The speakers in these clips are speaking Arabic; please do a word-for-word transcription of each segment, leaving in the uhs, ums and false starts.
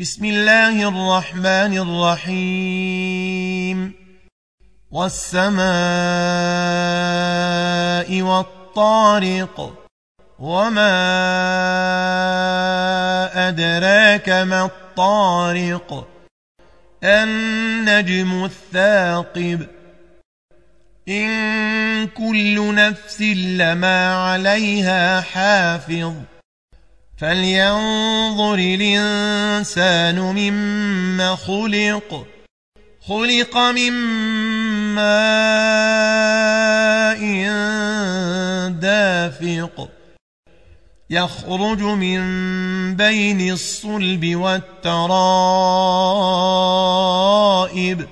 بسم الله الرحمن الرحيم والسماء والطارق وما أدراك ما الطارق النجم الثاقب إن كل نفس لما عليها حافظ فلينظر الإنسان مما خلق خلق من ماء دافق يخرج من بين الصلب والترائب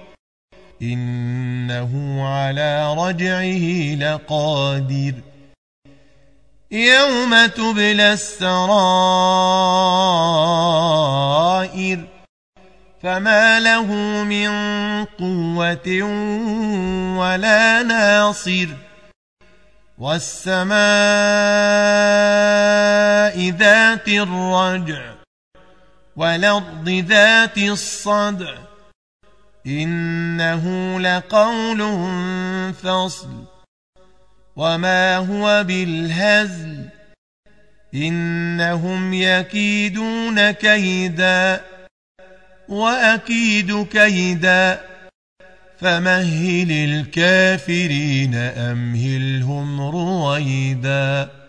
إنه على رجعه لقادر يوم تبلى السرائر فما له من قوة ولا ناصر والسماء ذات الرجع والأرض ذات الصدع إنه لقول فصل وما هو بالهزل إنهم يكيدون كيدا وأكيد كيدا فمهل الكافرين أمهلهم رويدا.